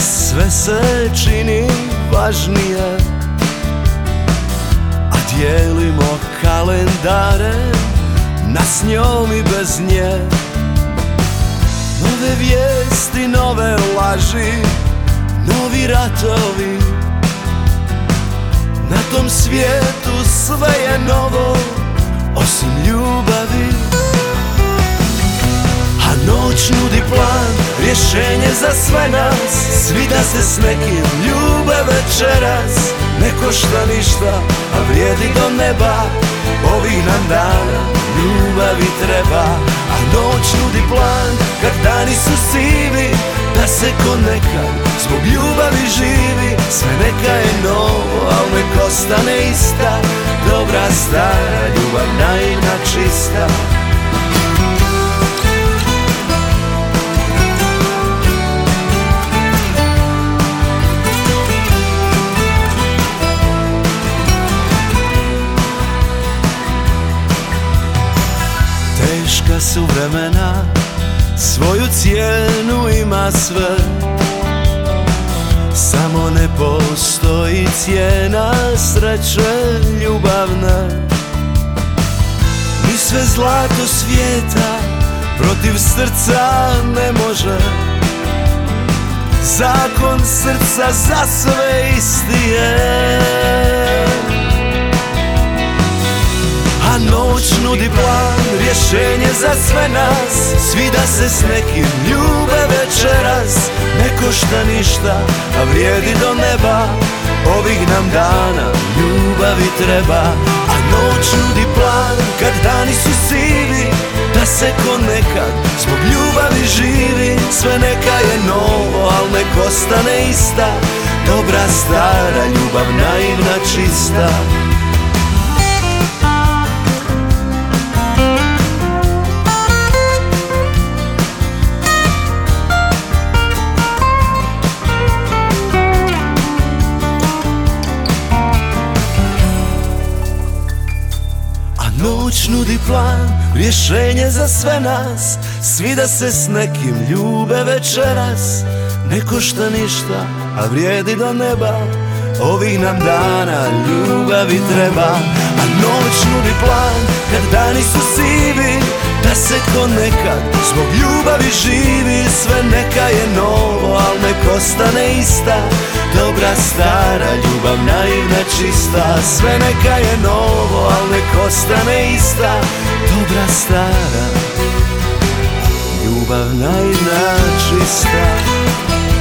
sve se čini važnije, a dijelimo kalendare na s njom i bez nje. Nove vijesti, nove laži, novi ratovi. Na tom svijetu sve je novo, osim ljubavi. A noć nudi plan, rješenje za sve nas. Svida se s nekim, ljube večeras. Ne košta ništa, a vrijedi do neba. Ovih nam dana ljubavi treba. A noć nudi plan, kad dani su sivi, da se ko nekad zbog ljubavi živi. Sve neka je novo, al nek ostane ista dobra stara ljubav, naivna, čista. Teška su vremena, svoju cijenu ima sve. Samo ne postoji cijena sreće ljubavne. Ni sve zlato svijeta protiv srca ne može. Zakon srca za sve isti je. A noć nudi plan, rješenje za sve nas. Svida se s nekim, ljube večeras. Ne košta ništa, a vrijedi do neba. Ovih nam dana ljubavi treba. A noć nudi plan, kad dani su sivi, da se ko nekad zbog ljubavi živi. Sve neka je novo, al nek ostane ista dobra stara ljubav, naivna, čista. Noć nudi plan, rješenje za sve nas. Svida se s nekim, ljube večeras. Ne košta ništa, a vrijedi do neba. Ovih nam dana ljubavi treba. A noć nudi plan, kad dani su sivi, da se ko nekad zbog ljubavi živi. Sve neka je novo, al nek ostane ista dobra stara ljubav, naivna, čista. Sve neka je novo, al nek ostane ista dobra stara ljubav, naivna, čista.